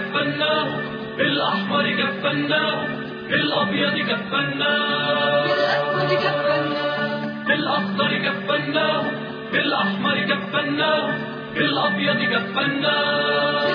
كفناه، بالأحمر كفناه، بالأبيض كفناه، بالأخضر كفناه، بالأحمر كفناه، بالأبيض كفناه،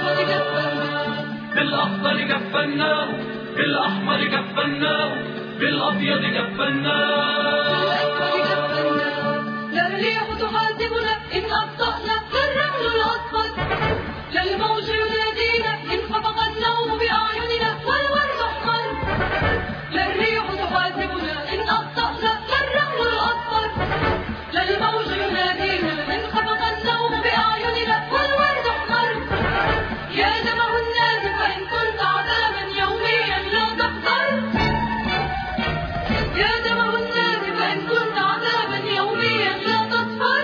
بالأخضر كفناه، بالأحمر كفناه، بالأبيض كفناه. لا الريح تحاسبنا إن أخطأنا، لا الرمل الأصفر، لا الموج ينادينا إن خفق النوم بأعيننا والورد أحمر. لا الريح تحاسبنا إن أخطأنا، لا الرمل الأصفر، لا الموج ينادينا إن خفق النوم بأعيننا والورد أحمر. يا دمه النازف إن كنت عذابا يوميا لا تخطر، يا دمه النازف إن كنت عذابا يوميا لا تصفر.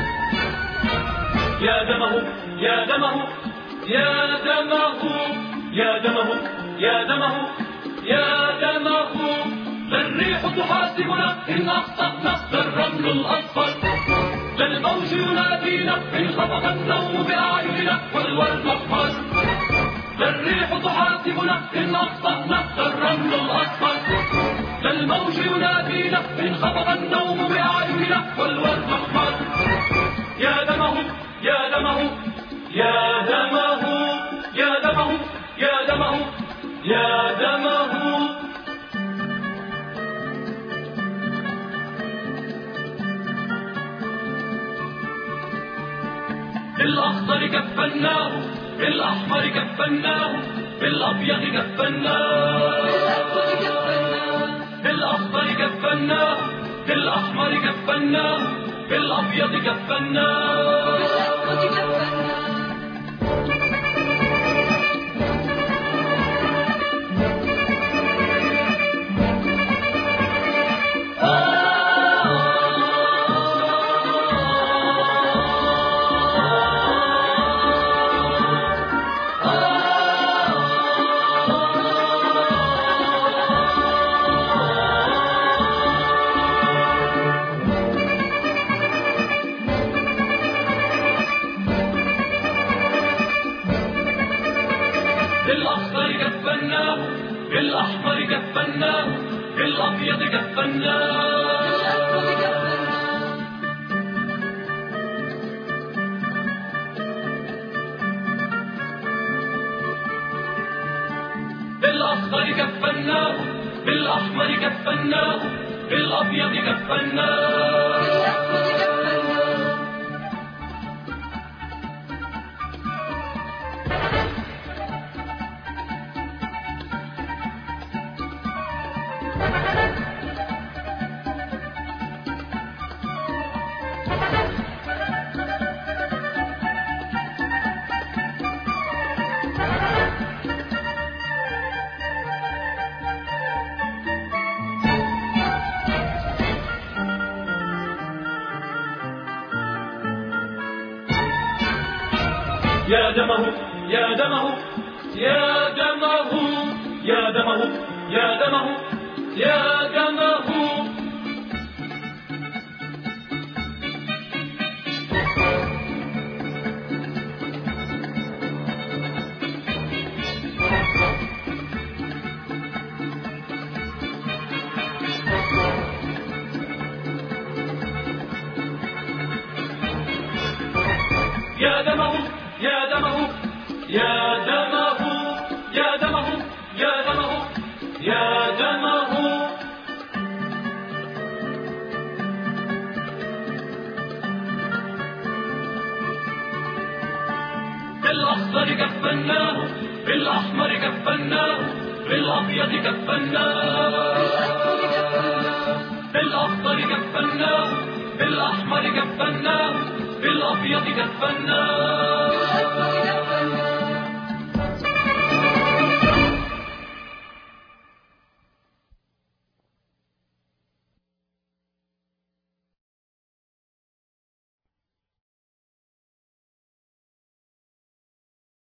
يا دمه يا دمه يا دمه يا دمه يا دمه يا دمه، لا الريح تحاسبنا إن أخطأنا، لا الرمل الأصفر، لا الموج ينادينا إن خفق النوم بأعيننا والورد أحمر. لا الريح تحاسبنا إن أخطأنا، لا الرمل الأصفر، لا الموج ينادينا إن خفق النوم بأعيننا والورد أحمر. يا دمه يا دمه يا دمه يا دمه يا دمه يا دمه. بالأخضر كفناه، بالأحمر كفناه، بالأبيض كفناه، بالأخضر كفناه، بالأحمر كفناه، بالأبيض كفناه. بالأخضر كفناه، بالأحمر كفناه، بالأبيض كفناه، بالأخضر كفناه، بالأحمر كفناه، بالأبيض كفناه. يا دمه يا دمه يا دمه يا دمه يا دمه يا دمه. يا دمه يا دمه يا دمه يا دمه يا دمه يا دمه. بالأخضر كفناه، بالأحمر كفناه، بالأبيض كفناه، بالأخضر كفناه، بالأحمر كفناه، بالأبيض كفناه.